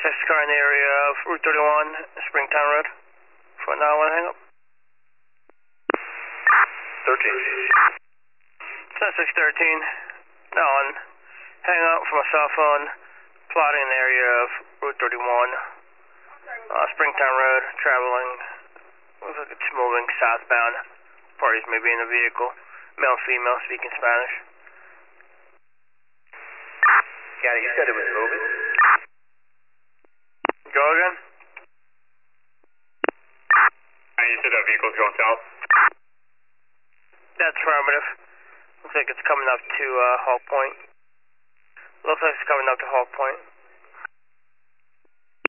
6 car in the area of Route 31, Springtown Road. Front 911, hang up. 13. 613, now on. Hang up from a cell phone, plotting the area of Route 31, Springtown Road, traveling. Looks like it's moving southbound. Parties may be in the vehicle. Male, female, speaking Spanish. Yeah, you said it was moving? Go again? And you said that vehicle's going south? That's affirmative. Looks like it's coming up to Hawk Point. Looks like it's coming up to Hawk Point.